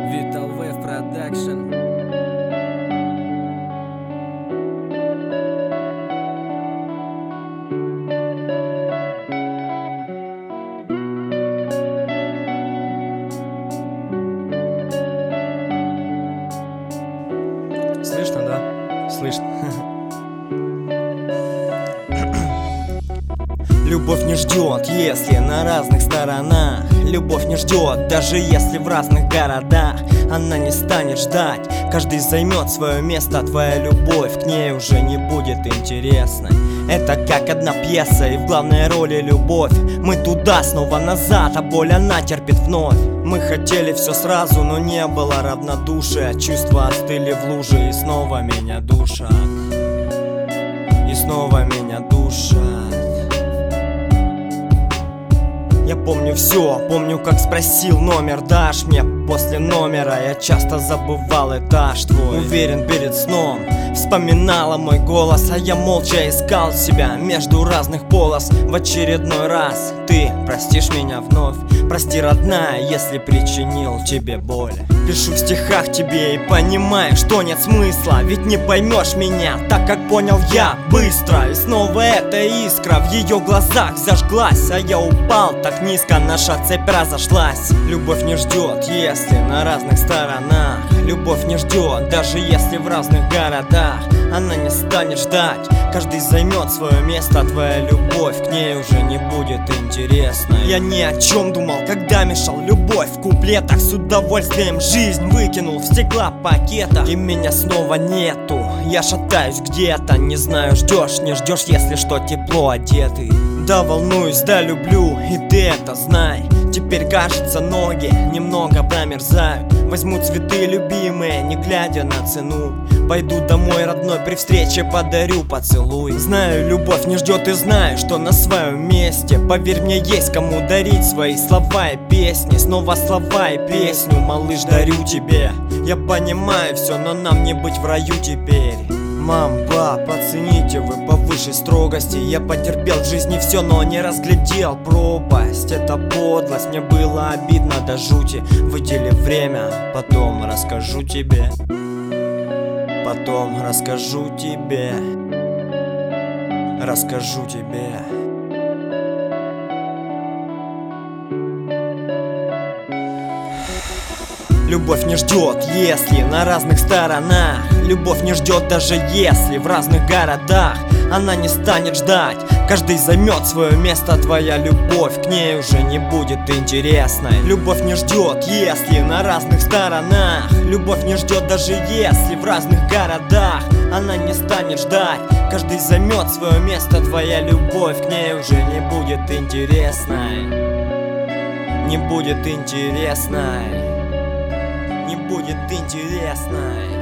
Vital Wave Production. Слышно, да? Слышно. Любовь не ждет, если на разных сторонах. Любовь не ждет, даже если в разных городах. Она не станет ждать, каждый займет свое место. Твоя любовь к ней уже не будет интересной. Это как одна пьеса, и в главной роли любовь. Мы туда, снова назад, а боль она терпит вновь. Мы хотели все сразу, но не было равнодушия. Чувства остыли в луже и снова меня душат. И снова меня душат. Я помню все, помню, как спросил номер: дашь мне? После номера я часто забывал этаж твой. Уверен, перед сном вспоминала мой голос, а я молча искал себя между разных полос. В очередной раз ты простишь меня вновь. Прости, родная, если причинил тебе боль. Пишу в стихах тебе и понимаю, что нет смысла. Ведь не поймешь меня, так как понял я быстро. И снова эта искра в ее глазах зажглась, а я упал так низко, наша цепь разошлась. Любовь не ждет, если на разных сторонах. Любовь не ждет, даже если в разных городах. Она не станет ждать, каждый займет свое место. Твоя любовь к ней уже не будет интересна. Я ни о чем думал, когда мешал любовь в куплетах. С удовольствием жизнь выкинул в стеклопакетах. И меня снова нету, я шатаюсь где-то. Не знаю, ждешь, не ждешь, если что, тепло одетый. Да, волнуюсь, да, люблю, и ты это знай. Теперь, кажется, ноги немного промерзают. Возьму цветы любимые, не глядя на цену. Пойду домой, родной, при встрече подарю поцелуй. Знаю, любовь не ждет, и знаю, что на своем месте. Поверь мне, есть кому дарить свои слова и песни. Снова слова и песню, малыш, дарю тебе. Я понимаю все, но нам не быть в раю теперь. Мам, пап, оцените вы по высшей строгости. Я потерпел в жизни все, но не разглядел пропасть. Это подлость, мне было обидно до жути. Выдели время, потом расскажу тебе. Потом расскажу тебе. Расскажу тебе. Любовь не ждет, если на разных сторонах. Любовь не ждет, даже если в разных городах. Она не станет ждать, каждый займет свое место. Твоя любовь к ней уже не будет интересной. Любовь не ждет, если на разных сторонах. Любовь не ждет, даже если в разных городах. Она не станет ждать, каждый займет свое место. Твоя любовь к ней уже не будет интересной. Не будет интересной. Не будет интересной.